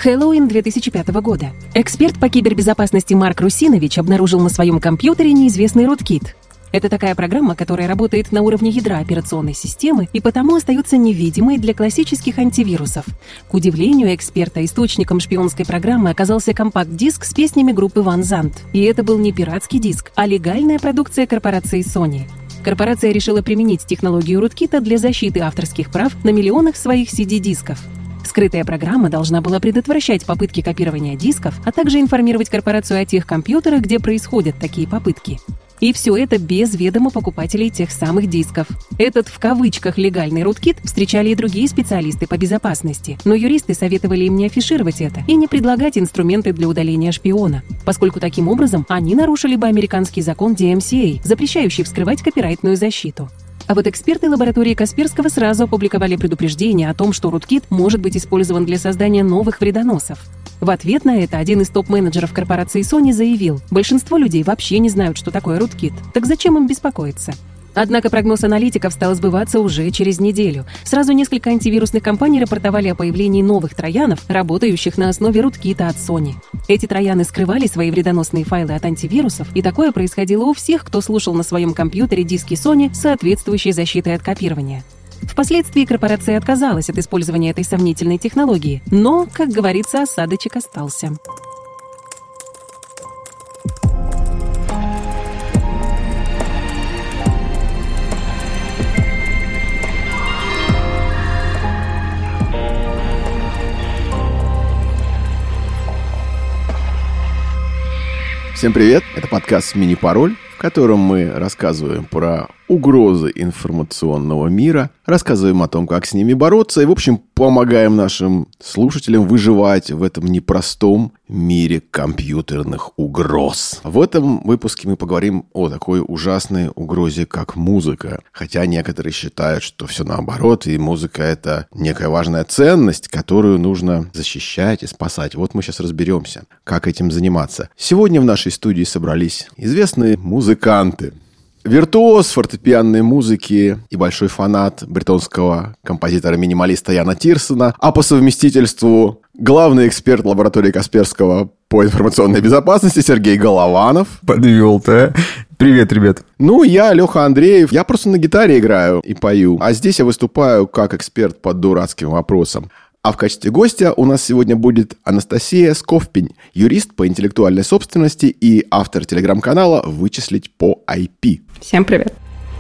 Хэллоуин 2005 года. Эксперт по кибербезопасности Марк Русинович обнаружил на своем компьютере неизвестный rootkit. Это такая программа, которая работает на уровне ядра операционной системы и потому остается невидимой для классических антивирусов. К удивлению эксперта, источником шпионской программы оказался компакт-диск с песнями группы Ван Зант. И это был не пиратский диск, а легальная продукция корпорации Sony. Корпорация решила применить технологию rootkit для защиты авторских прав на миллионах своих CD-дисков. Скрытая программа должна была предотвращать попытки копирования дисков, а также информировать корпорацию о тех компьютерах, где происходят такие попытки. И все это без ведома покупателей тех самых дисков. Этот, в кавычках, легальный rootkit встречали и другие специалисты по безопасности, но юристы советовали им не афишировать это и не предлагать инструменты для удаления шпиона, поскольку таким образом они нарушили бы американский закон DMCA, запрещающий вскрывать копирайтную защиту. А вот эксперты лаборатории Касперского сразу опубликовали предупреждение о том, что rootkit может быть использован для создания новых вредоносов. В ответ на это один из топ-менеджеров корпорации Sony заявил: большинство людей вообще не знают, что такое rootkit, так зачем им беспокоиться? Однако прогноз аналитиков стал сбываться уже через неделю. Сразу несколько антивирусных компаний рапортовали о появлении новых троянов, работающих на основе rootkit от Sony. Эти трояны скрывали свои вредоносные файлы от антивирусов, и такое происходило у всех, кто слушал на своем компьютере диски Sony с соответствующей защитой от копирования. Впоследствии корпорация отказалась от использования этой сомнительной технологии, но, как говорится, осадочек остался. Всем привет! Это подкаст «Мини-пароль», в котором мы рассказываем про угрозы информационного мира, рассказываем о том, как с ними бороться и, в общем, помогаем нашим слушателям выживать в этом непростом мире компьютерных угроз. В этом выпуске мы поговорим о такой ужасной угрозе, как музыка. Хотя некоторые считают, что все наоборот, и музыка — это некая важная ценность, которую нужно защищать и спасать. Вот мы сейчас разберемся, как этим заниматься. Сегодня в нашей студии собрались известные музыканты. Виртуоз фортепианной музыки и большой фанат британского композитора-минималиста Яна Тирсона, а по совместительству главный эксперт лаборатории Касперского по информационной безопасности Сергей Голованов. Подвел-то, а? Привет, ребят. Ну, я Леха Андреев. Я просто на гитаре играю и пою. А здесь я выступаю как эксперт по дурацким вопросам. А в качестве гостя у нас сегодня будет Анастасия Сковпень, юрист по интеллектуальной собственности и автор телеграм-канала «Вычислить по IP». Всем привет.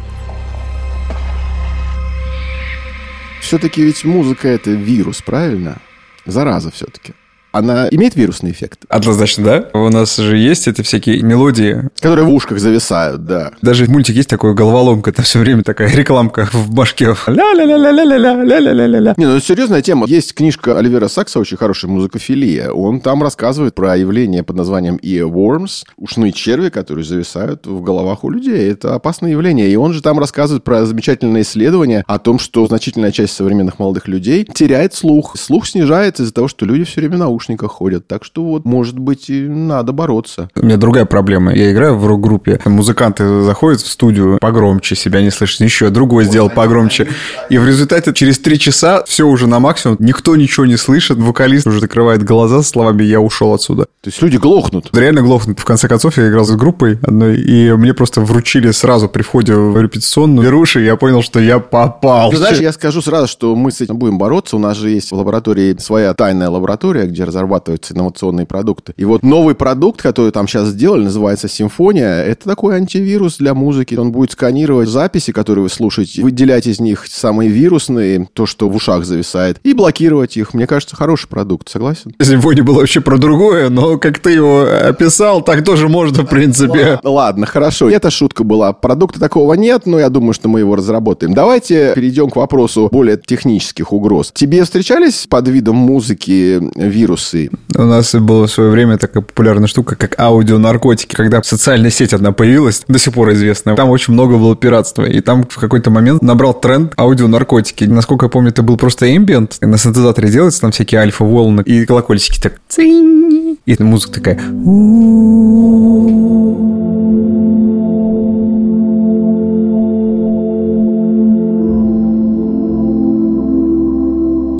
Все-таки ведь музыка — это вирус, правильно? Зараза все-таки. Она имеет вирусный эффект? Однозначно, да. У нас же есть эти всякие мелодии, которые в ушках зависают, да. Даже мультик есть такой «Головоломка», это все время такая рекламка в башке. Ля-ля-ля-ля-ля-ля-ля-ля-ля-ля. Не, ну это серьезная тема. Есть книжка Оливера Сакса, очень хорошая, «Музыкофилия». Он там рассказывает про явление под названием earworms, ушные черви, которые зависают в головах у людей. Это опасное явление. И он же там рассказывает про замечательное исследование о том, что значительная часть современных молодых людей теряет слух. Слух снижается из-за того, что люди все время на ушниках ходят. Так что вот, может быть, и надо бороться. У меня другая проблема. Я играю в рок-группе. Музыканты заходят в студию погромче, себя не слышно. Еще другой сделал погромче. И в результате через 3 часа все уже на максимум. Никто ничего не слышит. Вокалист уже закрывает глаза словами «я ушел отсюда». То есть люди глохнут? Реально глохнут. В конце концов, я играл с группой одной, и мне просто вручили сразу при входе в репетиционную беруши, и я понял, что я попал. Ты знаешь, я скажу сразу, что мы с этим будем бороться. У нас же есть в лаборатории своя тайная лаборатория, где разрабатываются инновационные продукты. И вот новый продукт, который там сейчас сделали, называется «Симфония». Это такой антивирус для музыки. Он будет сканировать записи, которые вы слушаете, выделять из них самые вирусные, то, что в ушах зависает, и блокировать их. Мне кажется, хороший продукт. Согласен? «Симфония» была вообще про другое, но как ты его описал, так тоже можно, в принципе. Ладно, хорошо. Это шутка была. Продукта такого нет, но я думаю, что мы его разработаем. Давайте перейдем к вопросу более технических угроз. Тебе встречались под видом музыки вирусы? У нас была в свое время такая популярная штука, как аудионаркотики. Когда социальная сеть одна появилась, до сих пор известная, там очень много было пиратства. И там в какой-то момент набрал тренд аудионаркотики. Насколько я помню, это был просто эмбиент. На синтезаторе делается там всякие альфа-волны и колокольчики так. И музыка такая.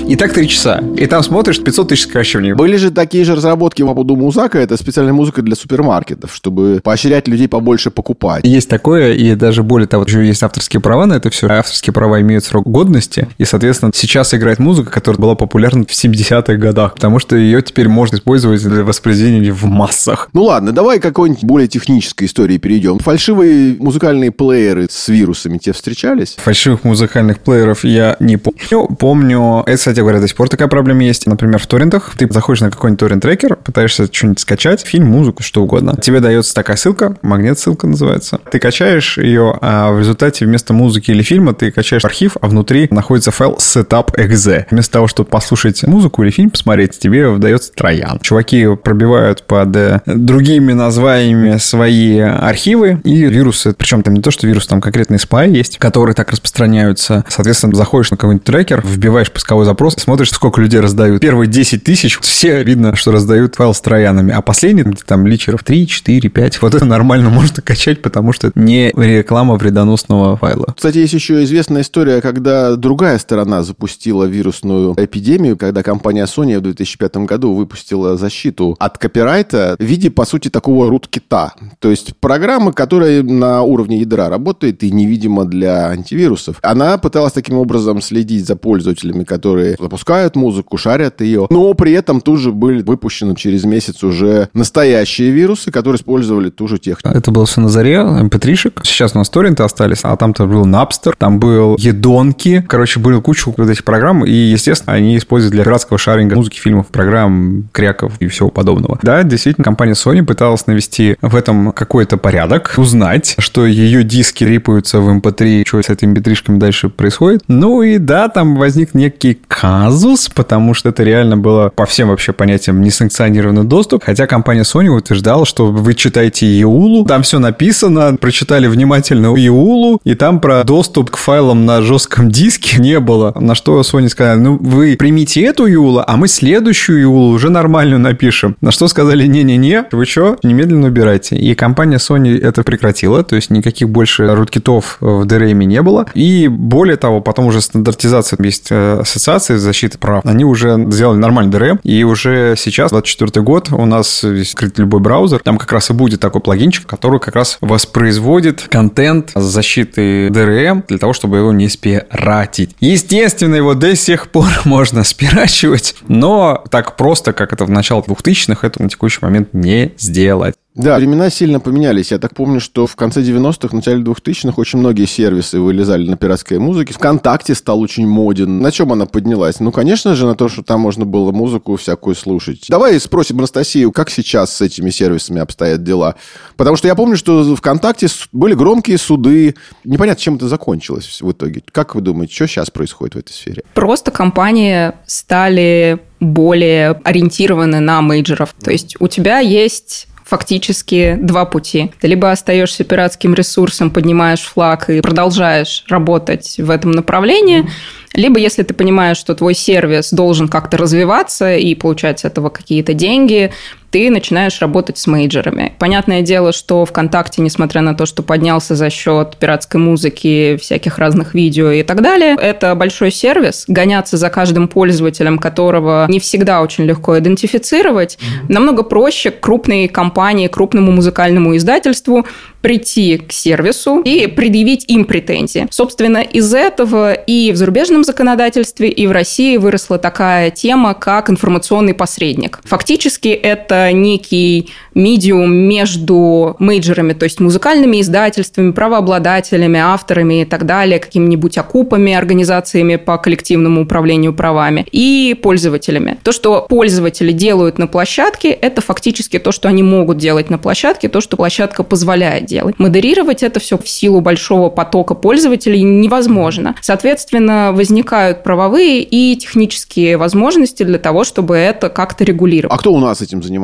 И так 3 часа. И там смотришь 500 тысяч сокращений. Были же такие же разработки по поводу Музака. Это специальная музыка для супермаркетов, чтобы поощрять людей побольше покупать. Есть такое, и даже более того, еще есть авторские права на это все. Авторские права имеют срок годности, и, соответственно, сейчас играет музыка, которая была популярна в 70-х годах, потому что ее теперь можно использовать для воспроизведения в массах. Ну ладно, давай к какой-нибудь более технической истории перейдем. Фальшивые музыкальные плееры с вирусами тебе встречались? Фальшивых музыкальных плееров я не помню. Помню, это, кстати говоря, до сих пор такая проблема есть. Например, в торрентах ты заходишь на какой-нибудь торрент-трекер, пытаешься что-нибудь скачать, фильм, музыку, что угодно. Тебе дается такая ссылка, магнит-ссылка называется. Ты качаешь ее, а в результате вместо музыки или фильма ты качаешь архив, а внутри находится файл setup.exe. Вместо того, чтобы послушать музыку или фильм посмотреть, тебе выдается троян. Чуваки пробивают под другими названиями свои архивы и вирусы. Причем там не то, что вирус, там конкретные спай есть, которые так распространяются. Соответственно, заходишь на какой-нибудь трекер, вбиваешь поисковой запрос, смотришь, сколько людей раздают. Первые 10 тысяч, все видно, что раздают файл с троянами. А последние, где там личеров 3, 4, 5, вот это нормально можно качать, потому что это не реклама вредоносного файла. Кстати, есть еще известная история, когда другая сторона запустила вирусную эпидемию, когда компания Sony в 2005 году выпустила защиту от копирайта в виде, по сути, такого руткита. То есть программы, которая на уровне ядра работает и невидима для антивирусов. Она пыталась таким образом следить за пользователями, которые запускают музыку, шарят ее, но при этом тут же были выпущены через месяц уже настоящие вирусы, которые использовали ту же технику. Это было все на заре, MP3-шек. Сейчас у нас торренты остались, а там-то был Napster, там был Едонки. Короче, было кучу вот этих программ, и, естественно, они используют для пиратского шаринга музыки, фильмов, программ, кряков и всего подобного. Да, действительно, компания Sony пыталась навести в этом какой-то порядок, узнать, что ее диски рипаются в MP3, что с этими MP3-шками дальше происходит. Ну и да, там возник некий казус, потому что это реально было по всем вообще понятиям несанкционированный доступ, хотя компания Sony утверждала, что вы читаете EULA, там все написано, прочитали внимательно EULA, и там про доступ к файлам на жестком диске не было. На что Sony сказали, ну вы примите эту EULA, а мы следующую EULA уже нормальную напишем. На что сказали, не-не-не, вы что, немедленно убирайте. И компания Sony это прекратила, то есть никаких больше руткитов в DRM не было. И более того, потом уже стандартизация, есть ассоциация защиты прав, они уже сделали нормальный DRM, и уже сейчас, 24 год, у нас открыть любой браузер, там как раз и будет такой плагинчик, который как раз воспроизводит контент с защиты DRM для того, чтобы его не спиратить. Естественно, его до сих пор можно спирачивать, но так просто, как это в начале 2000-х, это на текущий момент не сделать. Да, времена сильно поменялись. Я так помню, что в конце 90-х, в начале 2000-х очень многие сервисы вылезали на пиратской музыке. ВКонтакте стал очень моден. На чем она поднялась? Ну, конечно же, на то, что там можно было музыку всякую слушать. Давай спросим Анастасию, как сейчас с этими сервисами обстоят дела. Потому что я помню, что ВКонтакте были громкие суды. Непонятно, чем это закончилось в итоге. Как вы думаете, что сейчас происходит в этой сфере? Просто компании стали более ориентированы на мейджоров. То есть у тебя есть фактически два пути. Ты либо остаешься пиратским ресурсом, поднимаешь флаг и продолжаешь работать в этом направлении, либо если ты понимаешь, что твой сервис должен как-то развиваться и получать с этого какие-то деньги, ты начинаешь работать с мейджорами. Понятное дело, что ВКонтакте, несмотря на то, что поднялся за счет пиратской музыки, всяких разных видео и так далее, это большой сервис. Гоняться за каждым пользователем, которого не всегда очень легко идентифицировать, намного проще крупной компании, крупному музыкальному издательству прийти к сервису и предъявить им претензии. Собственно, из этого и в зарубежном законодательстве, и в России выросла такая тема, как информационный посредник. Фактически это некий медиум между мейджорами, то есть музыкальными издательствами, правообладателями, авторами и так далее, какими-нибудь окупами, организациями по коллективному управлению правами и пользователями. То, что пользователи делают на площадке, это фактически то, что они могут делать на площадке, то, что площадка позволяет делать. Модерировать это все в силу большого потока пользователей невозможно. Соответственно, возникают правовые и технические возможности для того, чтобы это как-то регулировать. А кто у нас этим занимается?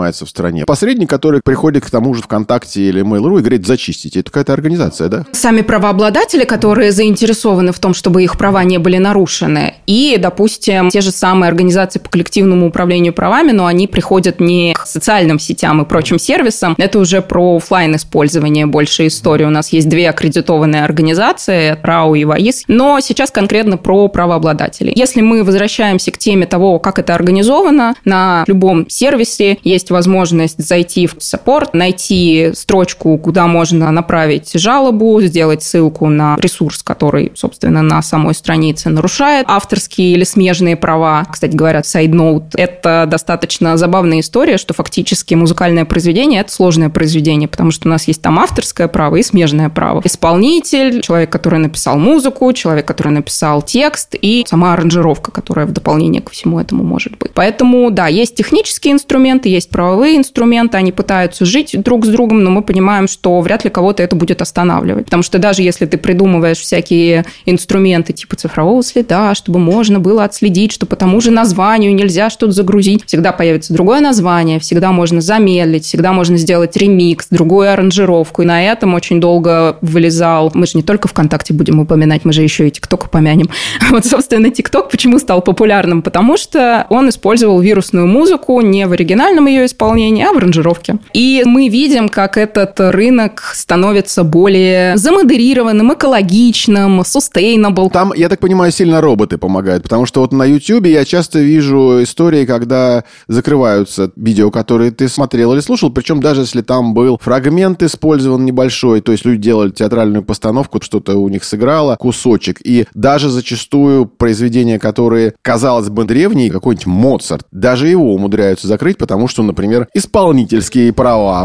занимается в стране. Посредник, который приходит к тому же ВКонтакте или Mail.ru и говорит, зачистите. Это какая-то организация, да? Сами правообладатели, которые заинтересованы в том, чтобы их права не были нарушены. И, допустим, те же самые организации по коллективному управлению правами, но они приходят не к социальным сетям и прочим сервисам. Это уже про офлайн использование больше истории. У нас есть 2 аккредитованные организации, РАУ и ВАИС. Но сейчас конкретно про правообладателей. Если мы возвращаемся к теме того, как это организовано, на любом сервисе есть возможность зайти в саппорт, найти строчку, куда можно направить жалобу, сделать ссылку на ресурс, который, собственно, на самой странице нарушает авторские или смежные права. Кстати говоря, сайд-ноут – это достаточно забавная история, что фактически музыкальное произведение – это сложное произведение, потому что у нас есть там авторское право и смежное право. Исполнитель, человек, который написал музыку, человек, который написал текст, и сама аранжировка, которая в дополнение ко всему этому может быть. Поэтому, да, есть технические инструменты, есть правовые инструменты, они пытаются жить друг с другом, но мы понимаем, что вряд ли кого-то это будет останавливать. Потому что даже если ты придумываешь всякие инструменты типа цифрового следа, чтобы можно было отследить, что по тому же названию нельзя что-то загрузить, всегда появится другое название, всегда можно замедлить, всегда можно сделать ремикс, другую аранжировку, и на этом очень долго вылезал. Мы же не только ВКонтакте будем упоминать, мы же еще и ТикТок упомянем. Вот, собственно, ТикТок почему стал популярным? Потому что он использовал вирусную музыку не в оригинальном ее исполнении, а в аранжировке. И мы видим, как этот рынок становится более замодерированным, экологичным, sustainable. Там, я так понимаю, сильно роботы помогают, потому что вот на YouTube я часто вижу истории, когда закрываются видео, которые ты смотрел или слушал, причем даже если там был фрагмент использован небольшой, то есть люди делали театральную постановку, что-то у них сыграло, кусочек, и даже зачастую произведения, которые, казалось бы, древние, какой-нибудь Моцарт, даже его умудряются закрыть, потому что, например, исполнительские права.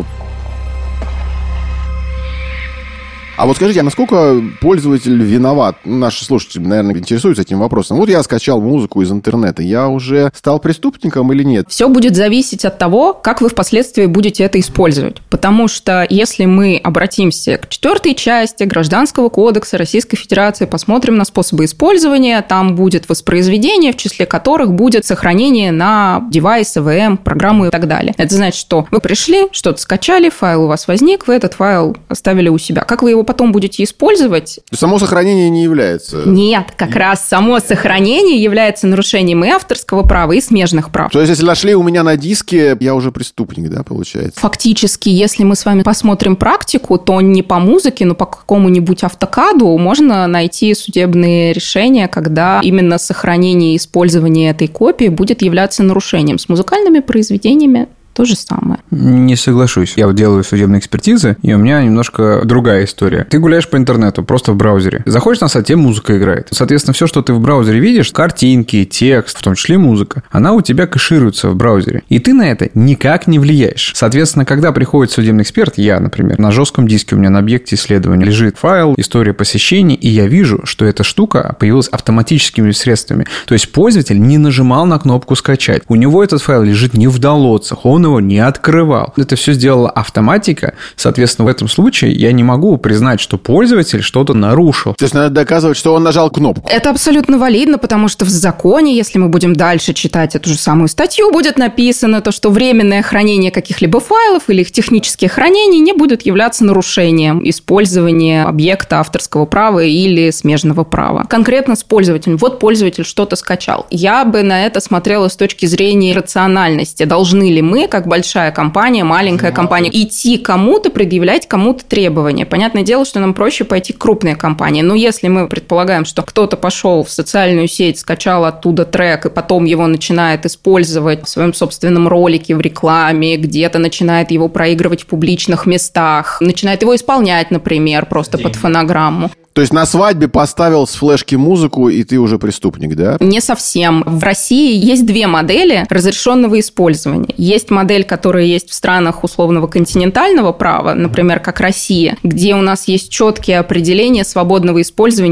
А вот скажите, а насколько пользователь виноват? Наши слушатели, наверное, интересуются этим вопросом. Вот я скачал музыку из интернета, я уже стал преступником или нет? Все будет зависеть от того, как вы впоследствии будете это использовать. Потому что если мы обратимся к 4 части Гражданского кодекса Российской Федерации, посмотрим на способы использования, там будет воспроизведение, в числе которых будет сохранение на девайс, ЭВМ, программу и так далее. Это значит, что вы пришли, что-то скачали, файл у вас возник, вы этот файл оставили у себя. Как вы его потом будете использовать... Само сохранение не является... Нет, как раз само сохранение является нарушением и авторского права, и смежных прав. То есть, если нашли у меня на диске, я уже преступник, да, получается? Фактически, если мы с вами посмотрим практику, то не по музыке, но по какому-нибудь автокаду можно найти судебные решения, когда именно сохранение и использование этой копии будет являться нарушением. С музыкальными произведениями то же самое. Не соглашусь. Я вот делаю судебные экспертизы, и у меня немножко другая история. Ты гуляешь по интернету, просто в браузере. Заходишь на сайт, тебе музыка играет. Соответственно, все, что ты в браузере видишь, картинки, текст, в том числе музыка, она у тебя кэшируется в браузере. И ты на это никак не влияешь. Соответственно, когда приходит судебный эксперт, я, например, на жестком диске у меня на объекте исследования лежит файл, история посещений, и я вижу, что эта штука появилась автоматическими средствами. То есть пользователь не нажимал на кнопку «Скачать». У него этот файл лежит не в downloads'ах, он его не открывал. Это все сделала автоматика. Соответственно, в этом случае я не могу признать, что пользователь что-то нарушил. То есть надо доказывать, что он нажал кнопку. Это абсолютно валидно, потому что в законе, если мы будем дальше читать эту же самую статью, будет написано то, что временное хранение каких-либо файлов или их технические хранения не будет являться нарушением использования объекта авторского права или смежного права. Конкретно с пользователем. Вот пользователь что-то скачал. Я бы на это смотрела с точки зрения рациональности. Должны ли мы, как большая компания, маленькая компания, идти кому-то, предъявлять кому-то требования? Понятное дело, что нам проще пойти к крупной компании. Но если мы предполагаем, что кто-то пошел в социальную сеть, скачал оттуда трек, и потом его начинает использовать в своем собственном ролике, в рекламе, где-то начинает его проигрывать в публичных местах, начинает его исполнять, например, просто под фонограмму. То есть на свадьбе поставил с флешки музыку, и ты уже преступник, да? Не совсем. В России есть 2 модели разрешенного использования. Есть модель, которая есть в странах условного континентального права, например, как Россия, где у нас есть четкие определения свободного использования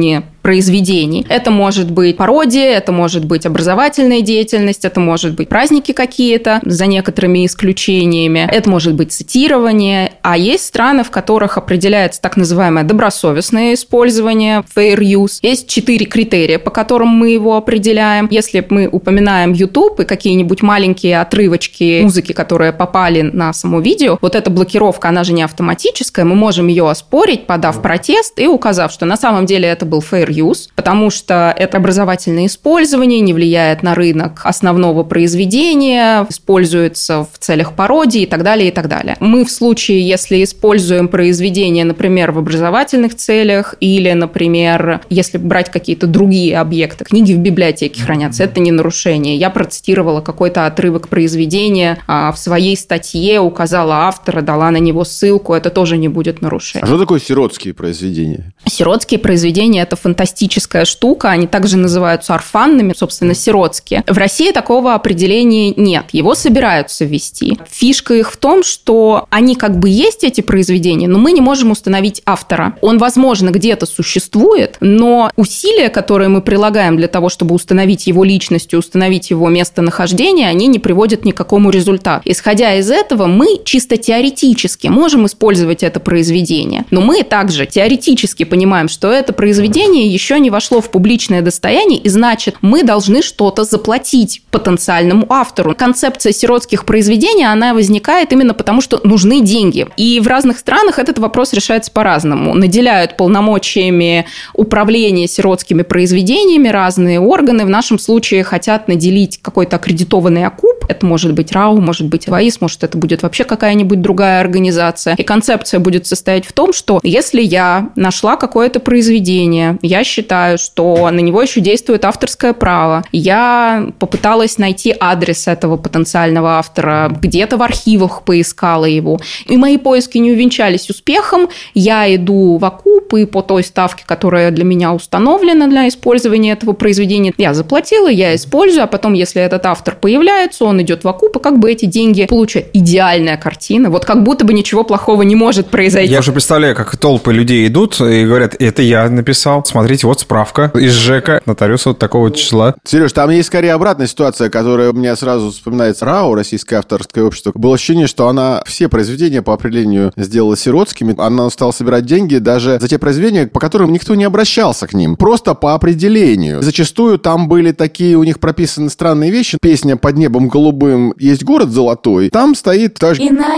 произведений. Это может быть пародия, это может быть образовательная деятельность, это может быть праздники какие-то, за некоторыми исключениями, это может быть цитирование. А есть страны, в которых определяется так называемое добросовестное использование, fair use. Есть 4 критерия, по которым мы его определяем. Если мы упоминаем YouTube и какие-нибудь маленькие отрывочки музыки, которые попали на само видео, вот эта блокировка, она же не автоматическая, мы можем ее оспорить, подав протест и указав, что на самом деле это был fair use, потому что это образовательное использование, не влияет на рынок основного произведения, используется в целях пародии и так далее, и так далее. Мы в случае, если используем произведение, например, в образовательных целях или, например, если брать какие-то другие объекты, книги в библиотеке хранятся, это не нарушение. Я процитировала какой-то отрывок произведения, в своей статье указала автора, дала на него ссылку, это тоже не будет нарушением. А что такое сиротские произведения? Сиротские произведения – это фантастическая штука, они также называются орфанными, собственно, сиротские. В России такого определения нет, его собираются ввести. Фишка их в том, что они как бы есть, эти произведения, но мы не можем установить автора. Он, возможно, где-то существует, но усилия, которые мы прилагаем для того, чтобы установить его личность и установить его местонахождение, они не приводят ни к какому результату. Исходя из этого, мы чисто теоретически можем использовать это произведение, но мы также теоретически понимаем, что это произведение еще не вошло в публичное достояние, и значит, мы должны что-то заплатить потенциальному автору. Концепция сиротских произведений, она возникает именно потому, что нужны деньги. И в разных странах этот вопрос решается по-разному. Наделяют полномочиями управления сиротскими произведениями разные органы. В нашем случае хотят наделить какой-то аккредитованный АКУП. Это может быть РАУ, может быть ВАИС, может, это будет вообще какая-нибудь другая организация. И концепция будет состоять в том, что если я нашла какое-то произведение, я считаю, что на него еще действует авторское право, я попыталась найти адрес этого потенциального автора, где-то в архивах поискала его, и мои поиски не увенчались успехом, я иду в АКУП, и по той ставке, которая для меня установлена для использования этого произведения, я заплатила, я использую, а потом, если этот автор появляется, он идет в АКУП, и как бы эти деньги получают. Идеальная картина. Вот как будто бы ничего плохого не может произойти. Я уже представляю, как толпы людей идут и говорят, это я написал, смотрите, вот справка из ЖЭКа, нотариуса вот такого числа. Сереж, там есть скорее обратная ситуация, которая у меня сразу вспоминается. РАО, Российское авторское общество. Было ощущение, что она все произведения по определению сделала сиротскими. Она стала собирать деньги даже за те произведения, по которым никто не обращался к ним. Просто по определению. Зачастую там были такие у них прописаны странные вещи. Песня «Под небом голубым есть город золотой». Там стоит так же,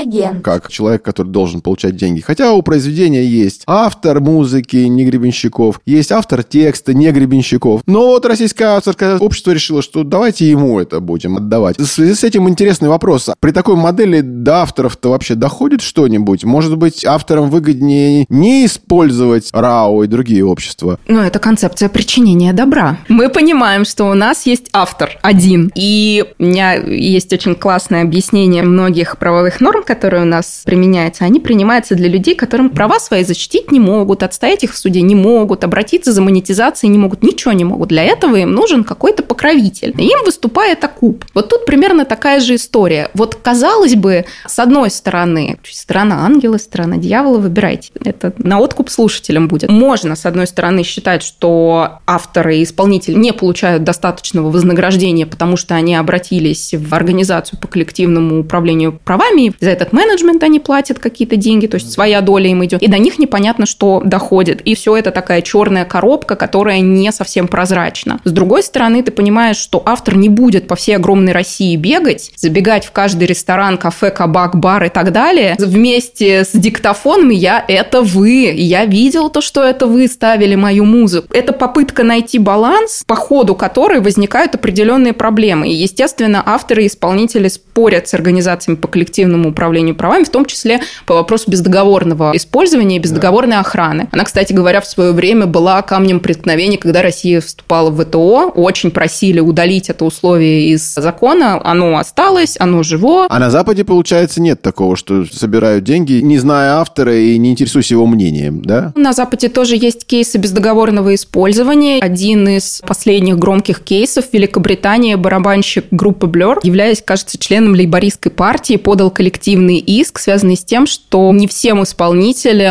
как человек, который должен получать деньги. Хотя у произведения есть автор музыки, не Гребенщиков, есть автор текста, не Гребенщиков. Но вот Российское авторское общество решило, что давайте ему это будем отдавать. В связи с этим интересный вопрос. При такой модели до авторов-то вообще доходит что-нибудь? Может быть, авторам выгоднее не использовать РАО и другие общества? Ну, это концепция причинения добра. Мы понимаем, что у нас есть автор один. И у меня есть очень классное объяснение многих правовых норм, которые у нас применяются. Они принимаются для людей, которым права свои защитить не могут, отстоять их в суде не могут, обратиться за монетизацией не могут, ничего не могут. Для этого им нужен какой-то покровитель. И им выступает АКУП. Вот тут примерно такая же история. Вот, казалось бы, с одной стороны, сторона ангела, сторона дьявола, выбирайте. Это на откуп слушателям будет. Можно, с одной стороны, считать, что авторы и исполнители не получают достаточного вознаграждения, потому что они обратились в организацию по коллективному управлению правами, и за этот менеджмент они платят какие-то деньги, то есть своя доля им идет, и до них непонятно, что доходит. И все это такая черная коробка, которая не совсем прозрачна. С другой стороны, ты понимаешь, что автор не будет по всей огромной России бегать, забегать в каждый ресторан, кафе, кабак, бар и так далее. Вместе с диктофоном это вы. Я видел то, что это вы ставили мою музыку. Это попытка найти баланс, по ходу которой возникают определенные проблемы. И, естественно, авторы и исполнители спорят с организациями по коллективному управлению правами, в том числе по вопросу бездоговорного использования и бездоговорной охраны. Она, кстати говоря, в свое время была камнем преткновения, когда Россия вступала в ВТО. Очень просили удалить это условие из закона. Оно осталось, оно живо. А на Западе, получается, нет такого, что собирают деньги, не зная автора и не интересуясь его мнением, да? На Западе тоже есть кейсы бездоговорного использования. Один из последних громких кейсов в Великобритании барабанщик группы Blur, являясь, кажется, членом лейбористской партии, подал коллективный иск, связанный с тем, что не всем исполнителям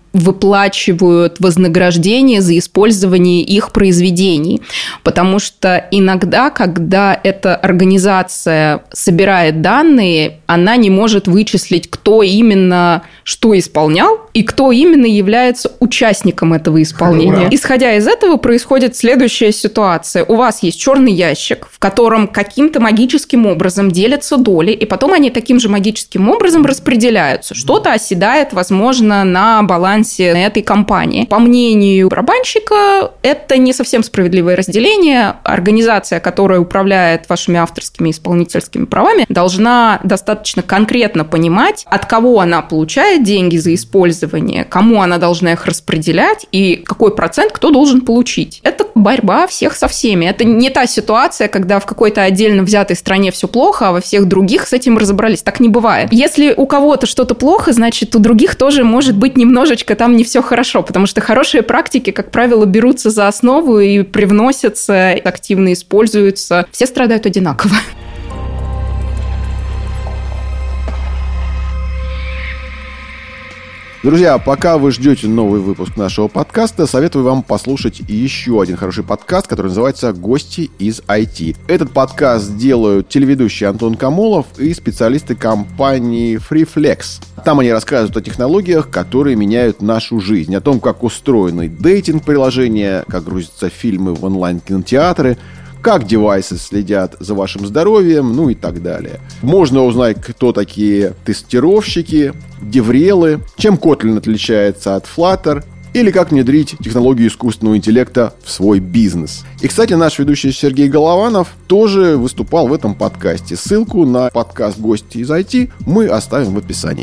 выплачивают вознаграждение за использование их произведений. Потому что иногда, когда эта организация собирает данные, она не может вычислить, кто именно что исполнял и кто именно является участником этого исполнения. Ура. Исходя из этого происходит следующая ситуация. У вас есть черный ящик, в котором каким-то магическим образом делятся доли, и потом они таким же магическим образом распределяются. Что-то оседает, возможно, на балансе этой компании. По мнению барабанщика, это не совсем справедливое разделение. Организация, которая управляет вашими авторскими и исполнительскими правами, должна достаточно конкретно понимать, от кого она получает деньги за использование, кому она должна их распределять и какой процент кто должен получить. Это борьба всех со всеми. Это не та ситуация, когда в какой-то отдельно взятой стране все плохо, а во всех других с этим разобрались. Так не бывает. Если у кого-то что-то плохо, значит, у других тоже может быть немножечко там не все хорошо, потому что хорошие практики, как правило, берутся за основу и привносятся, активно используются. Все страдают одинаково. Друзья, пока вы ждете новый выпуск нашего подкаста, советую вам послушать еще один хороший подкаст, который называется «Гости из IT». Этот подкаст делают телеведущий Антон Камолов и специалисты компании FreeFlex. Там они рассказывают о технологиях, которые меняют нашу жизнь, о том, как устроены дейтинг-приложения, как грузятся фильмы в онлайн-кинотеатры, как девайсы следят за вашим здоровьем, ну и так далее. Можно узнать, кто такие тестировщики, деврелы, чем Kotlin отличается от Flutter, или как внедрить технологию искусственного интеллекта в свой бизнес. И, кстати, наш ведущий Сергей Голованов тоже выступал в этом подкасте. Ссылку на подкаст «Гости из IT» мы оставим в описании.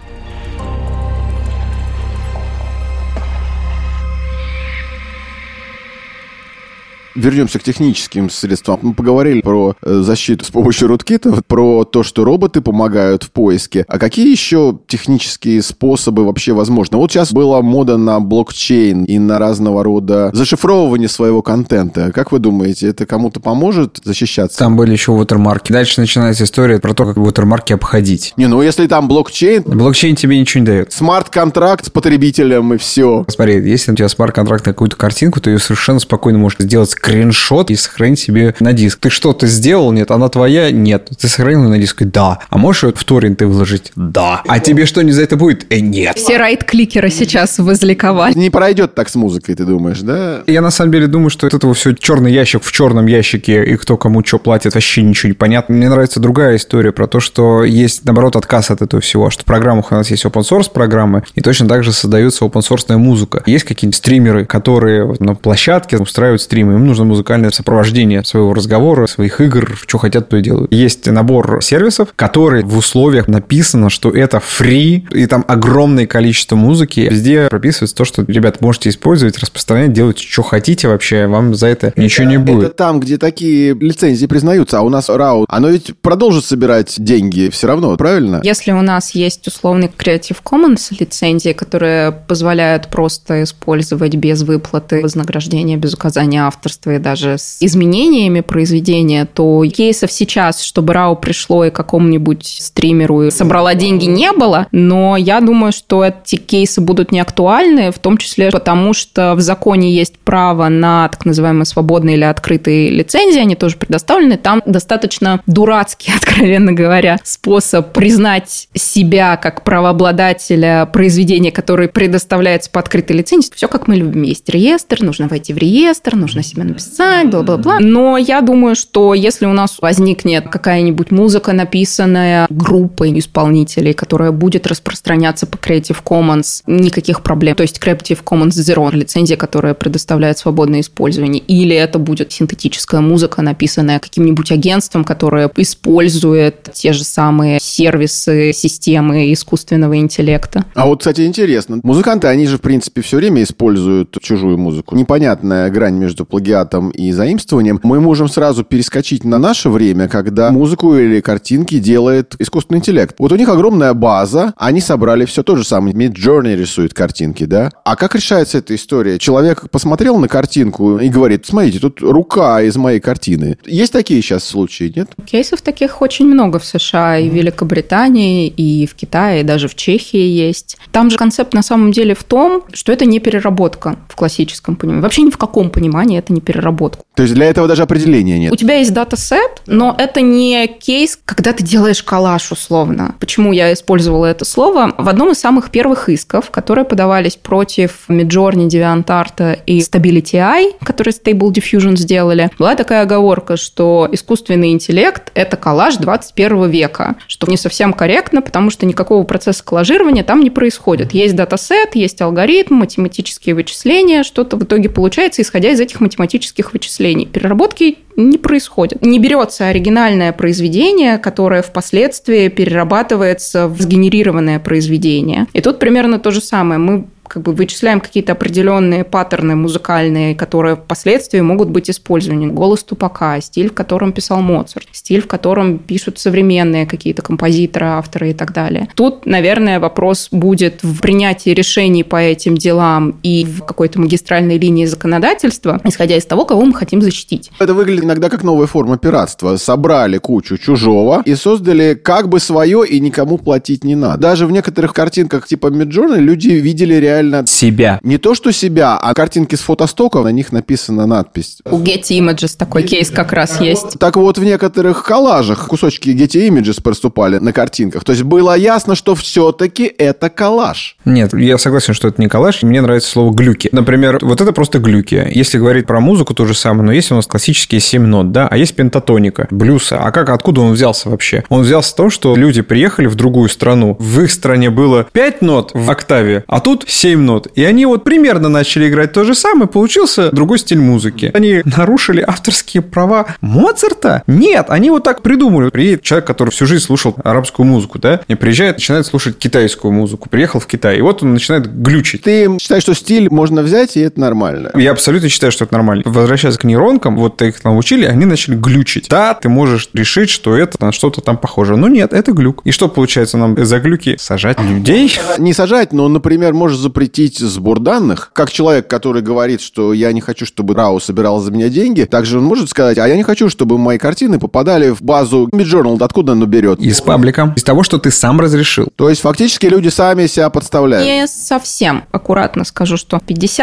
Вернемся к техническим средствам. Мы поговорили про защиту с помощью руткитов, про то, что роботы помогают в поиске. А какие еще технические способы вообще возможны? Вот сейчас была мода на блокчейн и на разного рода зашифровывание своего контента. Как вы думаете, это кому-то поможет защищаться? Там были еще watermarки. Дальше начинается история про то, как watermarки обходить. Не, ну если там блокчейн... Блокчейн тебе ничего не дает. Смарт-контракт с потребителем и все. Смотри, если у тебя смарт-контракт на какую-то картинку, ты ее совершенно спокойно можешь сделать скриншот и сохранить себе на диск. Ты что-то сделал? Нет. Она твоя? Нет. Ты сохранил на диск? Да. А можешь ее в торренты выложить? Да. А тебе что, не за это будет? Нет. Все райт-кликеры сейчас возликовали. Не пройдет так с музыкой, ты думаешь, да? Я на самом деле думаю, что от этого все черный ящик в черном ящике, и кто кому что платит, вообще ничего не понятно. Мне нравится другая история про то, что есть, наоборот, отказ от этого всего, что в программах у нас есть open-source программы, и точно так же создается open-source музыка. Есть какие-нибудь стримеры, которые на площадке устраивают стримы, им нужно музыкальное сопровождение своего разговора, своих игр, что хотят, то и делают. Есть набор сервисов, которые в условиях написано, что это free, и там огромное количество музыки. Везде прописывается то, что, ребята, можете использовать, распространять, делать, что хотите вообще, вам за это ничего не будет. Это там, где такие лицензии признаются, а у нас RAW, оно ведь продолжит собирать деньги все равно, правильно? Если у нас есть условный Creative Commons лицензии, которые позволяют просто использовать без выплаты вознаграждения, без указания авторства и даже с изменениями произведения, то кейсов сейчас, чтобы RAW пришло и какому-нибудь стримеру и собрала деньги, не было, но я думаю, что эти кейсы будут не актуальны, в том числе потому, что в законе есть право на так называемые свободные или открытые лицензии, они тоже предоставлены. Там достаточно дурацкий, откровенно говоря, способ признать себя как правообладателя произведения, которое предоставляется по открытой лицензии. Все как мы любим. Есть реестр, нужно войти в реестр, нужно себя написать, бла-бла-бла. Но я думаю, что если у нас возникнет какая-нибудь музыка, написанная группой исполнителей, которая будет распространяться по Creative Commons, никаких проблем. То есть Creative Commons Zero, лицензия, которая предоставляет свободное использование. Или это будет синтетическая музыка, написанная каким-нибудь агентством, которое использует те же самые сервисы, системы искусственного интеллекта. А вот, кстати, интересно. Музыканты, они же, в принципе, все время используют чужую музыку. Непонятная грань между плагиатом плагиатом и заимствованием, мы можем сразу перескочить на наше время, когда музыку или картинки делает искусственный интеллект. Вот у них огромная база, они собрали все то же самое. Midjourney рисует картинки, да? А как решается эта история? Человек посмотрел на картинку и говорит: смотрите, тут рука из моей картины. Есть такие сейчас случаи, нет? Кейсов таких очень много в США, и в Великобритании, и в Китае, и даже в Чехии есть. Там же концепт на самом деле в том, что это не переработка в классическом понимании. Вообще ни в каком понимании это не переработка. То есть для этого даже определения нет? У тебя есть датасет, но это не кейс, когда ты делаешь коллаж условно. Почему я использовала это слово? В одном из самых первых исков, которые подавались против Midjourney, DeviantArt и Stability AI, которые Stable Diffusion сделали, была такая оговорка, что искусственный интеллект – это коллаж 21 века, что не совсем корректно, потому что никакого процесса коллажирования там не происходит. Есть датасет, есть алгоритм, математические вычисления, что-то в итоге получается, исходя из этих математических вычислений. Переработки не происходит. Не берется оригинальное произведение, которое впоследствии перерабатывается в сгенерированное произведение. И тут примерно то же самое. Мы вычисляем какие-то определенные паттерны музыкальные, которые впоследствии могут быть использованы. Голос тупака, стиль, в котором писал Моцарт, стиль, в котором пишут современные какие-то композиторы, авторы и так далее. Тут, наверное, вопрос будет в принятии решений по этим делам и в какой-то магистральной линии законодательства, исходя из того, кого мы хотим защитить. Это выглядит иногда как новая форма пиратства. Собрали кучу чужого и создали как бы свое, и никому платить не надо. Даже в некоторых картинках типа Midjourney люди видели реально себя. Не то, что себя, а картинки с фотостоков, на них написана надпись. У Getty Images такой кейс как раз есть. Так вот, в некоторых коллажах кусочки Getty Images проступали на картинках. То есть было ясно, что все-таки это коллаж. Нет, я согласен, что это не коллаж. Мне нравится слово глюки. Например, вот это просто глюки. Если говорить про музыку, то же самое, но есть у нас классические 7 нот, да, а есть пентатоника, блюза. А откуда он взялся вообще? Он взялся с того, что люди приехали в другую страну. В их стране было 5 нот в октаве, а тут 7 нот. И они вот примерно начали играть то же самое, получился другой стиль музыки. Они нарушили авторские права Моцарта? Нет, они вот так придумали. Приедет человек, который всю жизнь слушал арабскую музыку, да, и приезжает, начинает слушать китайскую музыку. Приехал в Китай, и вот он начинает глючить. Ты считаешь, что стиль можно взять, и это нормально? Я абсолютно считаю, что это нормально. Возвращаясь к нейронкам, вот их научили, они начали глючить. Да, ты можешь решить, что это на что-то там похоже. Но нет, это глюк. И что получается нам за глюки? Сажать людей? Не сажать, но, например, можешь запретить сбор данных. Как человек, который говорит, что я не хочу, чтобы Рау собирал за меня деньги, также он может сказать: а я не хочу, чтобы мои картины попадали в базу Midjourney. Откуда оно берет? Из паблика. Из того, что ты сам разрешил. То есть, фактически, люди сами себя подставляют. Не совсем. Аккуратно скажу, что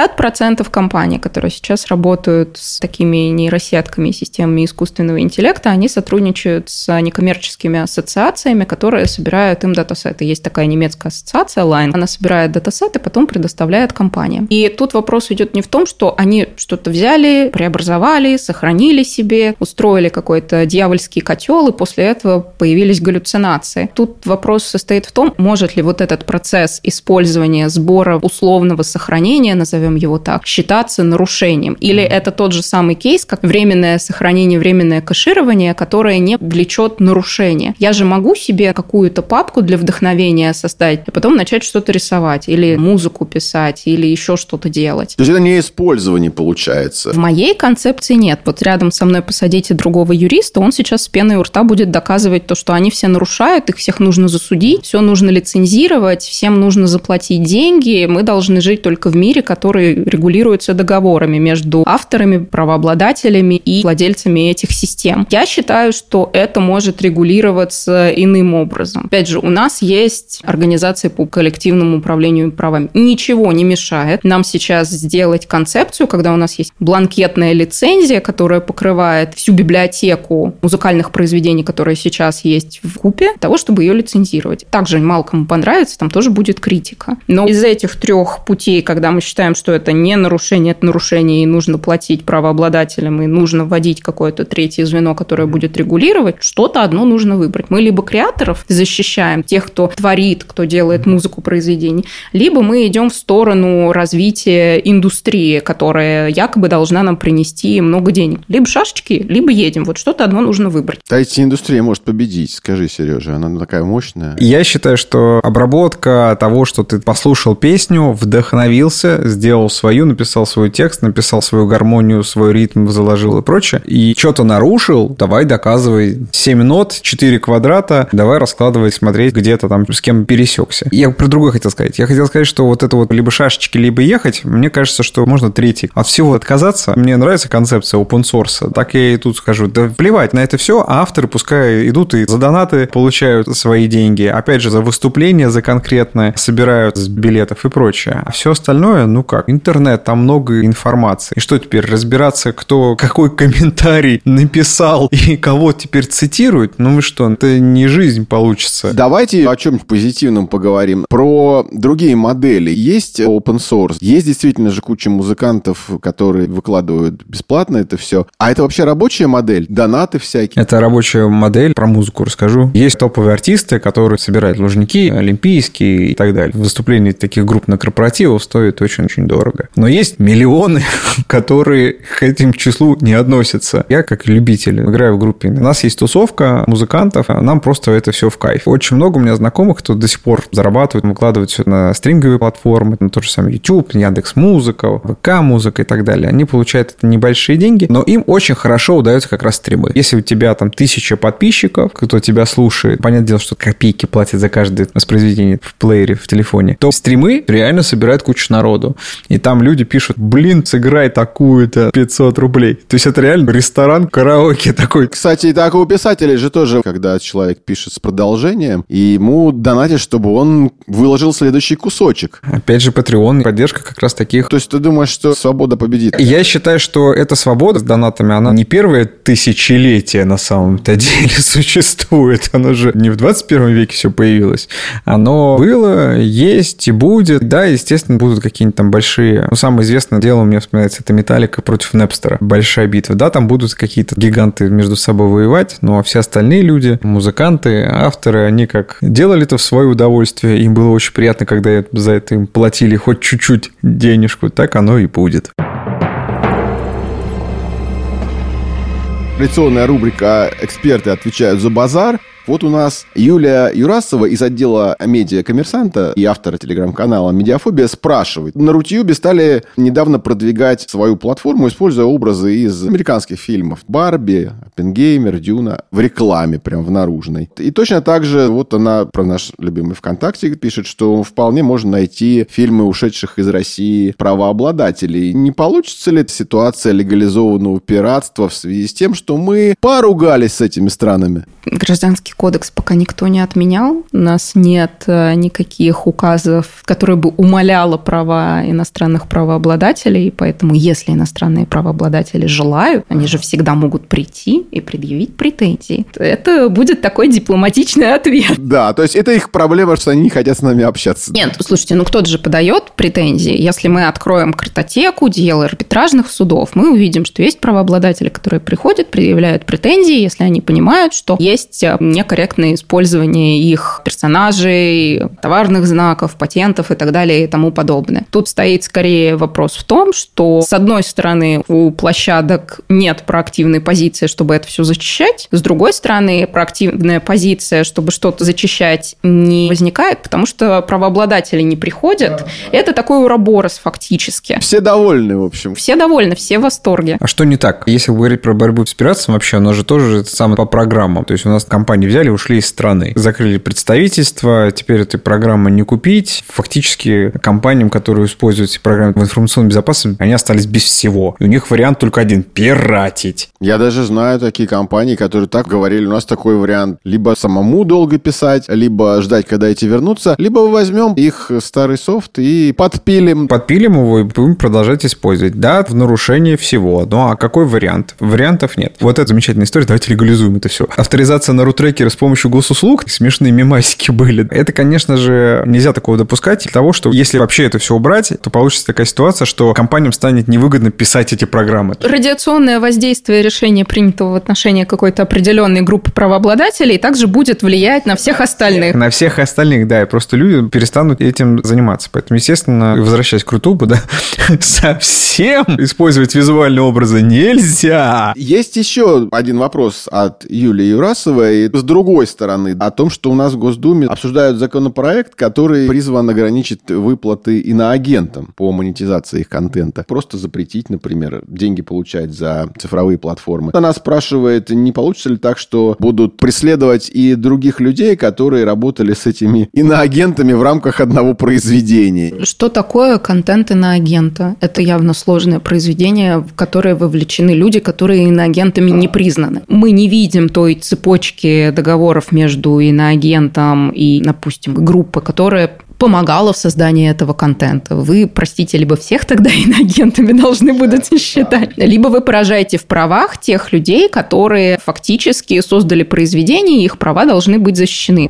50% компаний, которые сейчас работают с такими нейросетками и системами искусственного интеллекта, они сотрудничают с некоммерческими ассоциациями, которые собирают им датасеты. Есть такая немецкая ассоциация Line. Она собирает датасеты, потом предоставляет компаниям. И тут вопрос идет не в том, что они что-то взяли, преобразовали, сохранили себе, устроили какой-то дьявольский котел, и после этого появились галлюцинации. Тут вопрос состоит в том, может ли вот этот процесс использования сбора условного сохранения, назовем его так, считаться нарушением. Или это тот же самый кейс, как временное сохранение, временное кэширование, которое не влечет нарушение. Я же могу себе какую-то папку для вдохновения составить, а потом начать что-то рисовать, или музыку писать, или еще что-то делать. То есть это не использование получается? В моей концепции нет. Вот рядом со мной посадите другого юриста, он сейчас с пеной у рта будет доказывать то, что они все нарушают, их всех нужно засудить, все нужно лицензировать, всем нужно заплатить деньги, мы должны жить только в мире, который регулируется договорами между авторами, правообладателями и владельцами этих систем. Я считаю, что это может регулироваться иным образом. Опять же, у нас есть организации по коллективному управлению правами. Ничего не мешает нам сейчас сделать концепцию, когда у нас есть бланкетная лицензия, которая покрывает всю библиотеку музыкальных произведений, которые сейчас есть в купе, для того, чтобы ее лицензировать. Также мало кому понравится, там тоже будет критика. Но из этих 3 путей, когда мы считаем, что это не нарушение, это нарушение, и нужно платить правообладателям, и нужно вводить какое-то третье звено, которое будет регулировать, что-то одно нужно выбрать. Мы либо креаторов защищаем, тех, кто творит, кто делает музыку произведений, либо мы мы идем в сторону развития индустрии, которая якобы должна нам принести много денег. Либо шашечки, либо едем. Вот что-то одно нужно выбрать. Да, эта индустрия может победить, скажи, Сережа, она такая мощная. Я считаю, что обработка того, что ты послушал песню, вдохновился, сделал свою, написал свой текст, написал свою гармонию, свой ритм, заложил и прочее, и что-то нарушил, давай доказывай. 7 нот, 4 квадрата, давай раскладывать, смотреть, где-то там с кем пересекся. Я про другое хотел сказать. Я хотел сказать, что вот это вот либо шашечки, либо ехать, мне кажется, что можно третий. От всего отказаться. Мне нравится концепция open source. Так я и тут скажу, да плевать на это все, а авторы пускай идут и за донаты получают свои деньги. Опять же, за выступления, за конкретное собирают с билетов и прочее. А все остальное, ну как, интернет, там много информации. И что теперь, разбираться, кто какой комментарий написал и кого теперь цитирует? Ну вы что, это не жизнь получится. Давайте о чем-нибудь позитивном поговорим. Про другие модели. Есть open source, есть действительно же куча музыкантов, которые выкладывают бесплатно это все. А это вообще рабочая модель? Донаты всякие? Это рабочая модель, про музыку расскажу. Есть топовые артисты, которые собирают Лужники, Олимпийские и так далее. Выступление таких групп на корпоративах стоит очень-очень дорого. Но есть миллионы, которые к этим числу не относятся. Я, как любитель, играю в группе. У нас есть тусовка музыкантов, а нам просто это все в кайф. Очень много у меня знакомых, кто до сих пор зарабатывает, выкладывает все на стриминговые платформы, на тот же самый YouTube, Яндекс.Музыка, ВК-музыка и так далее. Они получают это небольшие деньги, но им очень хорошо удаются как раз стримы. Если у тебя там 1000 подписчиков, кто тебя слушает, понятное дело, что копейки платят за каждое воспроизведение в плеере, в телефоне, то стримы реально собирают кучу народу. И там люди пишут, блин, сыграй такую-то 500 рублей. То есть это реально ресторан, караоке такой. Кстати, и так у писателей же тоже, когда человек пишет с продолжением, и ему донатят, чтобы он выложил следующий кусочек. Опять же, Patreon, поддержка как раз таких. То есть ты думаешь, что свобода победит? Я считаю, что эта свобода с донатами, она не первое тысячелетие на самом-то деле существует. Оно же не в 21 веке все появилось. Оно было, есть и будет. Да, естественно, будут какие-нибудь там большие... Ну, самое известное дело у меня вспоминается, это Металлика против Непстера. Большая битва. Да, там будут какие-то гиганты между собой воевать, но все остальные люди, музыканты, авторы, они как делали это в свое удовольствие. Им было очень приятно, когда за это им платили хоть чуть-чуть денежку. Так оно и будет. Традиционная рубрика «Эксперты отвечают за базар». Вот у нас Юлия Юрасова из отдела медиа «Коммерсанта» и автора телеграм-канала «Медиафобия» спрашивает. На Рутьюбе стали недавно продвигать свою платформу, используя образы из американских фильмов. «Барби», «Оппенгеймер», «Дюна» в рекламе, прям в наружной. И точно так же вот она про наш любимый ВКонтакте пишет, что вполне можно найти фильмы ушедших из России правообладателей. Не получится ли ситуация легализованного пиратства в связи с тем, что мы поругались с этими странами? Гражданский кодекс пока никто не отменял. У нас нет никаких указов, которые бы умаляло права иностранных правообладателей. Поэтому, если иностранные правообладатели желают, они же всегда могут прийти и предъявить претензии. Это будет такой дипломатичный ответ. Да, то есть это их проблема, что они не хотят с нами общаться. Нет, слушайте, ну кто-то же подает претензии. Если мы откроем картотеку дел арбитражных судов, мы увидим, что есть правообладатели, которые приходят, предъявляют претензии, если они понимают, что есть некорректное использование их персонажей, товарных знаков, патентов и так далее и тому подобное. Тут стоит скорее вопрос в том, что, с одной стороны, у площадок нет проактивной позиции, чтобы это все зачищать, с другой стороны, проактивная позиция, чтобы что-то зачищать, не возникает, потому что правообладатели не приходят. Это такой уроборос фактически. Все довольны, в общем. Все довольны, все в восторге. А что не так? Если говорить про борьбу с пиратством вообще, оно же тоже это самое по программам. То есть у нас компании взяли, ушли из страны, закрыли представительство, теперь этой программы не купить. Фактически компаниям, которые используют эти программы в информационной безопасности, они остались без всего. И у них вариант только один – пиратить. Я даже знаю такие компании, которые так говорили, у нас такой вариант. Либо самому долго писать, либо ждать, когда эти вернутся, либо возьмем их старый софт и подпилим. Подпилим его и будем продолжать использовать. Да, в нарушение всего. Ну, а какой вариант? Вариантов нет. Вот это замечательная история. Давайте легализуем это все. Авторизация на рутрекере стикеры с помощью госуслуг, смешные мемасики были. Это, конечно же, нельзя такого допускать. Для того, что если вообще это все убрать, то получится такая ситуация, что компаниям станет невыгодно писать эти программы. Радиационное воздействие решения, принятого в отношении какой-то определенной группы правообладателей, также будет влиять на всех остальных. На всех остальных, да, и просто люди перестанут этим заниматься. Поэтому, естественно, возвращаясь к Рутубу, да, совсем использовать визуальные образы нельзя. Есть еще один вопрос от Юлии Юрасовой с другой стороны, о том, что у нас в Госдуме обсуждают законопроект, который призван ограничить выплаты иноагентам по монетизации их контента. Просто запретить, например, деньги получать за цифровые платформы. Она спрашивает, не получится ли так, что будут преследовать и других людей, которые работали с этими иноагентами в рамках одного произведения. Что такое контент иноагента? Это явно сложное произведение, в которое вовлечены люди, которые иноагентами не признаны. Мы не видим той цепочки договоров между иноагентом и, допустим, группой, которая помогала в создании этого контента. Вы, простите, либо всех тогда иноагентами должны будете считать, либо вы поражаете в правах тех людей, которые фактически создали произведение, и их права должны быть защищены.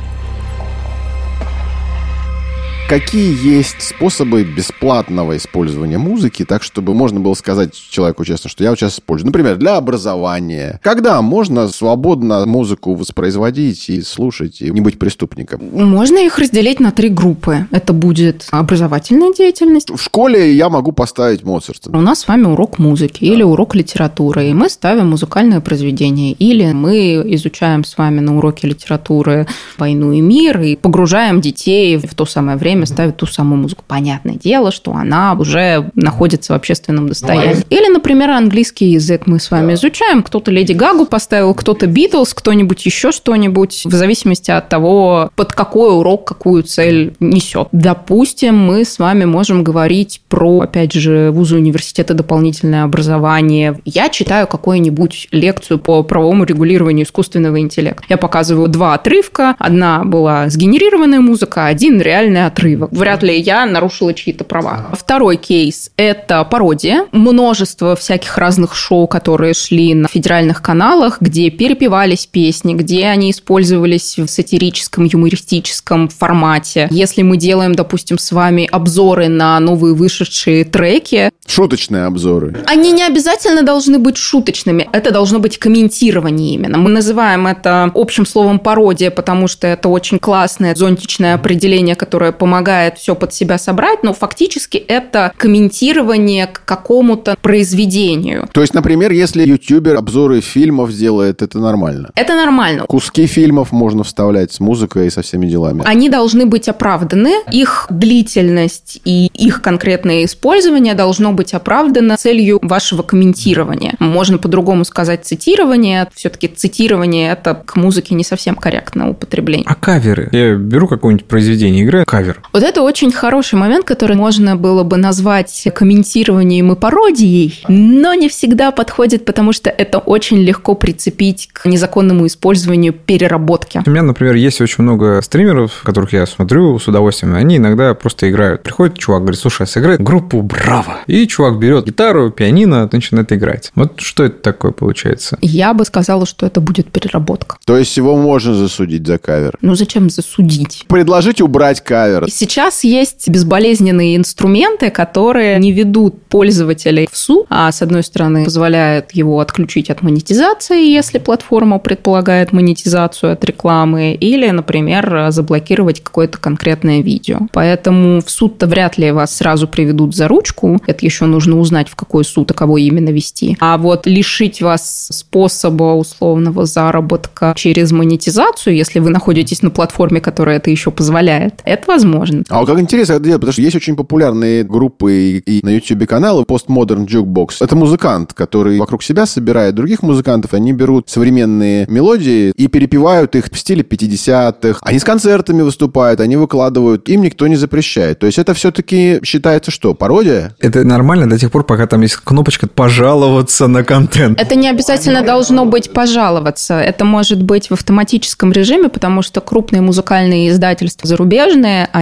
Какие есть способы бесплатного использования музыки, так, чтобы можно было сказать человеку честно, что я вот сейчас использую? Например, для образования. Когда можно свободно музыку воспроизводить и слушать, и не быть преступником? Можно их разделить на 3 группы. Это будет образовательная деятельность. В школе я могу поставить Моцарта. У нас с вами урок музыки или урок литературы, и мы ставим музыкальное произведение. Или мы изучаем с вами на уроке литературы «Войну и мир» и погружаем детей в то самое время, ставит ту самую музыку. Понятное дело, что она уже находится в общественном достоянии. Или, например, английский язык мы с вами изучаем. Кто-то Леди Гагу поставил, кто-то Битлз, кто-нибудь еще что-нибудь, в зависимости от того, под какой урок какую цель несет. Допустим, мы с вами можем говорить про, опять же, вузы, университеты, дополнительное образование. Я читаю какую-нибудь лекцию по правовому регулированию искусственного интеллекта. Я показываю 2 отрывка. Одна была сгенерированная музыка, один реальный отрывок. Вряд ли я нарушила чьи-то права. Второй кейс – это пародия. Множество всяких разных шоу, которые шли на федеральных каналах, где перепевались песни, где они использовались в сатирическом, юмористическом формате. Если мы делаем, допустим, с вами обзоры на новые вышедшие треки... Шуточные обзоры. Они не обязательно должны быть шуточными. Это должно быть комментирование именно. Мы называем это общим словом пародия, потому что это очень классное зонтичное определение, которое помогает все под себя собрать, но фактически это комментирование к какому-то произведению. То есть, например, если ютубер обзоры фильмов делает, это нормально? Это нормально. Куски фильмов можно вставлять с музыкой и со всеми делами. Они должны быть оправданы. Их длительность и их конкретное использование должно быть оправдано целью вашего комментирования. Можно по-другому сказать цитирование. Все-таки цитирование – это к музыке не совсем корректное употребление. А каверы? Я беру какое-нибудь произведение, играю кавер. Вот это очень хороший момент, который можно было бы назвать комментированием и пародией, но не всегда подходит, потому что это очень легко прицепить к незаконному использованию переработки. У меня, например, есть очень много стримеров, которых я смотрю с удовольствием, они иногда просто играют. Приходит чувак, говорит, слушай, сыграй группу «Браво». И чувак берет гитару, пианино, начинает играть. Вот что это такое получается? Я бы сказала, что это будет переработка. То есть его можно засудить за кавер? Ну зачем засудить? Предложить убрать кавер. Сейчас есть безболезненные инструменты, которые не ведут пользователей в суд, а с одной стороны позволяют его отключить от монетизации, если платформа предполагает монетизацию от рекламы, или, например, заблокировать какое-то конкретное видео. Поэтому в суд-то вряд ли вас сразу приведут за ручку. Это еще нужно узнать, в какой суд и кого именно вести. А вот лишить вас способа условного заработка через монетизацию, если вы находитесь на платформе, которая это еще позволяет, это возможно. А вот как интересно это делать, потому что есть очень популярные группы и на YouTube каналы Postmodern Jukebox. Это музыкант, который вокруг себя собирает других музыкантов. Они берут современные мелодии и перепевают их в стиле 50-х. Они с концертами выступают, они выкладывают. Им никто не запрещает. То есть это все-таки считается что? Пародия? Это нормально до тех пор, пока там есть кнопочка «пожаловаться на контент». Это не обязательно должно быть «пожаловаться». Это может быть в автоматическом режиме, потому что крупные музыкальные издательства зарубежные, они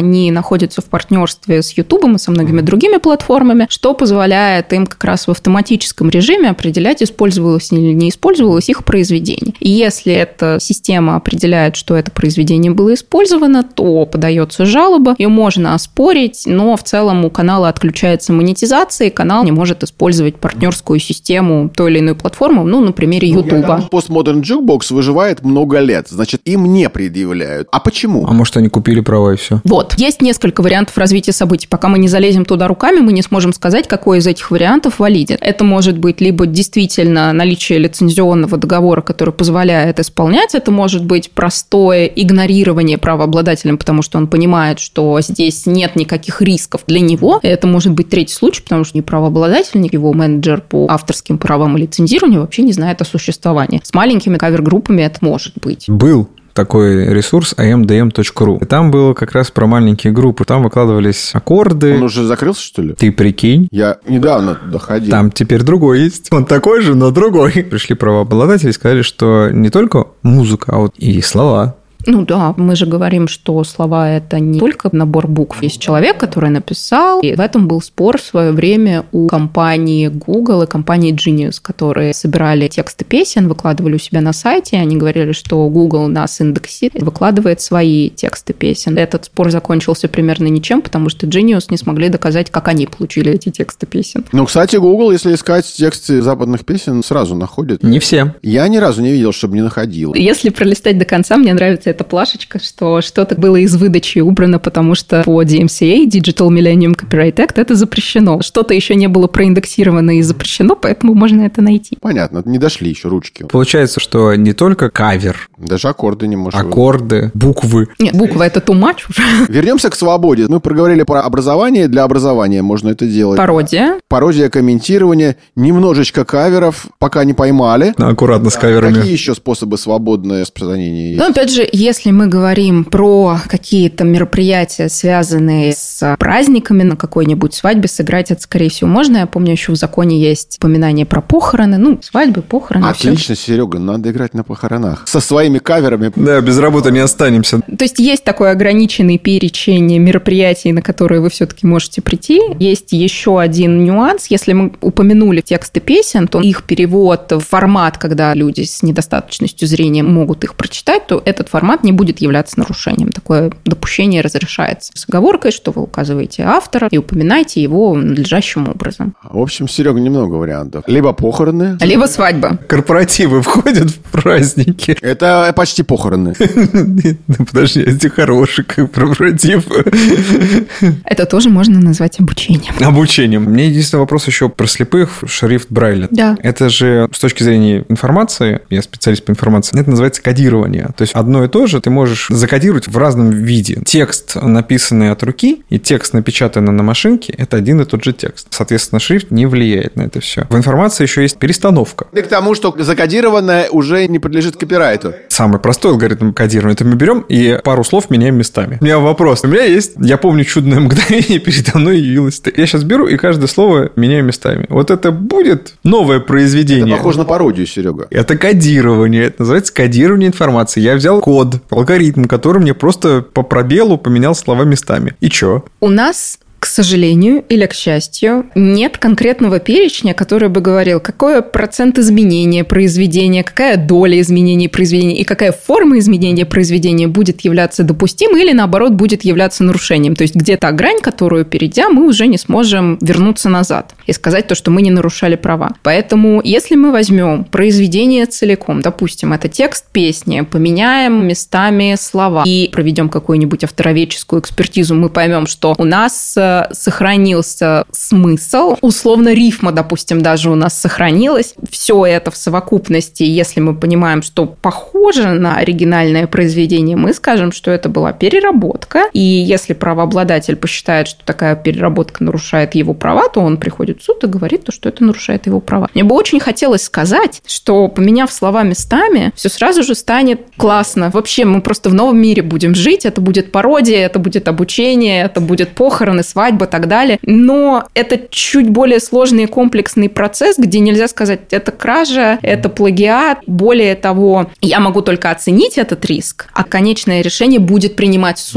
они находятся в партнерстве с YouTube и со многими другими платформами, что позволяет им как раз в автоматическом режиме определять, использовалось или не использовалось их произведение. И если эта система определяет, что это произведение было использовано, то подается жалоба, ее можно оспорить, но в целом у канала отключается монетизация, и канал не может использовать партнерскую систему той или иной платформы, на примере YouTube. Postmodern Jukebox выживает много лет, значит, им не предъявляют. А почему? А может, они купили права и все? Вот. Есть несколько вариантов развития событий. Пока мы не залезем туда руками, мы не сможем сказать, какой из этих вариантов валиден. Это может быть либо действительно наличие лицензионного договора, который позволяет исполнять, это может быть простое игнорирование правообладателем, потому что он понимает, что здесь нет никаких рисков для него. Это может быть третий случай, потому что ни правообладатель, ни его менеджер по авторским правам и лицензированию вообще не знает о существовании. С маленькими кавер-группами это может быть. Был такой ресурс amdm.ru. И там было как раз про маленькие группы. Там выкладывались аккорды. Он уже закрылся, что ли? Ты прикинь. Я недавно туда ходил. Там теперь другой есть. Он такой же, но другой. Пришли правообладатели и сказали, что не только музыка, а вот и слова. Да, мы же говорим, что слова – это не только набор букв. Есть человек, который написал, и в этом был спор в свое время у компании Google и компании Genius, которые собирали тексты песен, выкладывали у себя на сайте. Они говорили, что Google нас индексирует, выкладывает свои тексты песен. Этот спор закончился примерно ничем, потому что Genius не смогли доказать, как они получили эти тексты песен. Кстати, Google, если искать тексты западных песен, сразу находит. Не все. Я ни разу не видел, чтобы не находил. Если пролистать до конца, мне нравится эта плашечка, что что-то было из выдачи убрано, потому что по DMCA, Digital Millennium Copyright Act, это запрещено. Что-то еще не было проиндексировано и запрещено, поэтому можно это найти. Понятно, не дошли еще ручки. Получается, что не только кавер. Даже аккорды не можешь. Аккорды, буквы. Нет, буква это too much уже. Вернемся к свободе. Мы проговорили про образование. Для образования можно это делать. Пародия. Пародия, комментирование, немножечко каверов, пока не поймали. Аккуратно с каверами. Какие еще способы свободное распространения есть? Опять же, если мы говорим про какие-то мероприятия, связанные с праздниками, на какой-нибудь свадьбе сыграть это, скорее всего, можно. Я помню, еще в законе есть упоминание про похороны. Свадьбы, похороны. Отлично, все. Серега, надо играть на похоронах. Со своими каверами. Да, без работы не останемся. То есть есть такой ограниченный перечень мероприятий, на которые вы все-таки можете прийти. Есть еще один нюанс. Если мы упомянули тексты песен, то их перевод в формат, когда люди с недостаточностью зрения могут их прочитать, то этот формат не будет являться нарушением. Такое допущение разрешается с оговоркой, что вы указываете автора и упоминаете его надлежащим образом. В общем, Серега, немного вариантов. Либо похороны, либо свадьба. Корпоративы входят в праздники. Это почти похороны. Подожди, это хороший корпоратив. Это тоже можно назвать обучением. Обучением. Мне единственный вопрос еще про слепых. Шрифт Брайля. Да. Это же с точки зрения информации, я специалист по информации, это называется кодирование. То есть одно и то же ты можешь закодировать в разном виде. Текст, написанный от руки, и текст, напечатанный на машинке, это один и тот же текст. Соответственно, шрифт не влияет на это все. В информации еще есть перестановка. И к тому, что закодированное уже не подлежит копирайту. Самый простой алгоритм кодирования. Это мы берем и пару слов меняем местами. У меня вопрос. У меня есть, я помню чудное мгновение, передо мной явилось. Я сейчас беру и каждое слово меняю местами. Вот это будет новое произведение. Это похоже на пародию, Серега. Это кодирование. Это называется кодирование информации. Я взял код, алгоритм, который мне просто по пробелу поменял слова местами. И чё? У нас, к сожалению или к счастью, нет конкретного перечня, который бы говорил, какой процент изменения произведения, какая доля изменений произведения и какая форма изменения произведения будет являться допустимой или, наоборот, будет являться нарушением. То есть где-то грань, которую, перейдя, мы уже не сможем вернуться назад и сказать то, что мы не нарушали права. Поэтому, если мы возьмем произведение целиком, допустим, это текст песни, поменяем местами слова и проведем какую-нибудь автороведческую экспертизу, мы поймем, что у нас сохранился смысл, условно рифма, допустим, даже у нас сохранилась. Все это в совокупности, если мы понимаем, что похоже на оригинальное произведение, мы скажем, что это была переработка. И если правообладатель посчитает, что такая переработка нарушает его права, то он приходит в суд и говорит, что это нарушает его права. Мне бы очень хотелось сказать, что, поменяв слова местами, все сразу же станет классно. Вообще, мы просто в новом мире будем жить. Это будет пародия, это будет обучение, это будет похороны, свадьба и так далее. Но это чуть более сложный и комплексный процесс, где нельзя сказать, это кража, это плагиат. Более того, я могу только оценить этот риск, а конечное решение будет принимать суд.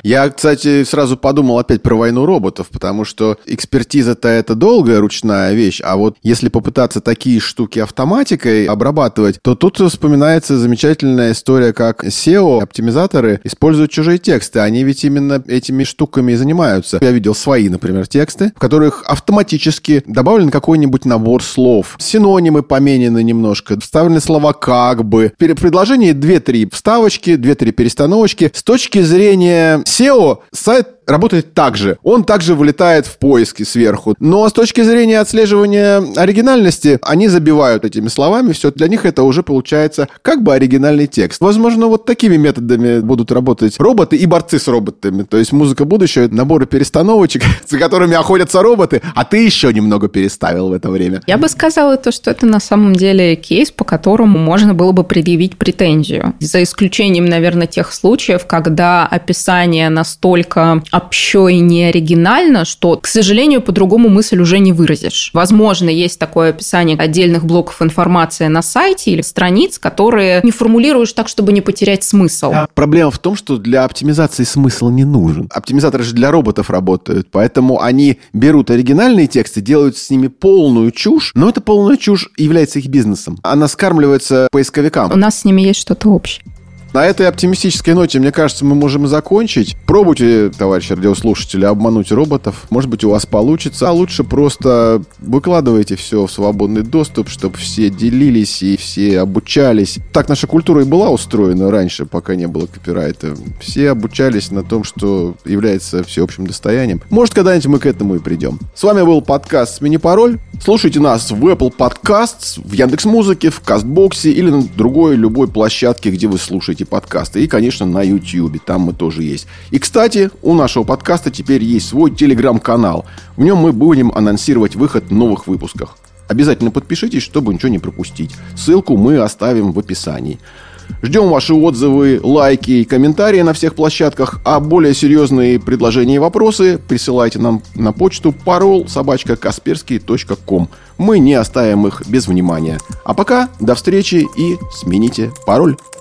Я, кстати, сразу подумал опять про войну роботов, потому что экспертиза-то это долгая ручная вещь, а вот если попытаться такие штуки автоматикой обрабатывать, то тут вспоминается замечательная история, как SEO-оптимизаторы используют чужие тексты. Они ведь именно этими штуками и занимаются. Я видел свои, например, тексты, в которых автоматически добавлен какой-нибудь набор слов. Синонимы поменены немножко, вставлены слова «как бы». В предложении 2-3 вставочки, 2-3 перестановочки. С точки зрения SEO сайт работает так же. Он также вылетает в поиске сверху. Но с точки зрения отслеживания оригинальности, они забивают этими словами. Все, для них это уже получается как бы оригинальный текст. Возможно, вот такими методами будут работать роботы и борцы с роботами. То есть музыка будущего — наборы перестановочек, за которыми охотятся роботы, а ты еще немного переставил в это время. Я бы сказала то, что это на самом деле кейс, по которому можно было бы предъявить претензию. За исключением, наверное, тех случаев, когда описание настолько общо и не оригинально, что, к сожалению, по-другому мысль уже не выразишь. Возможно, есть такое описание отдельных блоков информации на сайте или страниц, которые не формулируешь так, чтобы не потерять смысл. Проблема в том, что для оптимизации смысл не нужен. Оптимизаторы же для роботов работают, поэтому они берут оригинальные тексты, делают с ними полную чушь, но эта полная чушь является их бизнесом. Она скармливается поисковикам. У нас с ними есть что-то общее. На этой оптимистической ноте, мне кажется, мы можем закончить. Пробуйте, товарищи радиослушатели, обмануть роботов. Может быть, у вас получится. А лучше просто выкладывайте все в свободный доступ, чтобы все делились и все обучались. Так наша культура и была устроена раньше, пока не было копирайта. Все обучались на том, что является всеобщим достоянием. Может, когда-нибудь мы к этому и придем. С вами был подкаст «Мини-пароль». Слушайте нас в Apple Podcasts, в Яндекс.Музыке, в Кастбоксе или на другой любой площадке, где вы слушаете подкасты. И, конечно, на YouTube. Там мы тоже есть. И, кстати, у нашего подкаста теперь есть свой телеграм-канал. В нем мы будем анонсировать выход новых выпусков. Обязательно подпишитесь, чтобы ничего не пропустить. Ссылку мы оставим в описании. Ждем ваши отзывы, лайки и комментарии на всех площадках. А более серьезные предложения и вопросы присылайте нам на почту parol@kaspersky.com. Мы не оставим их без внимания. А пока до встречи и смените пароль.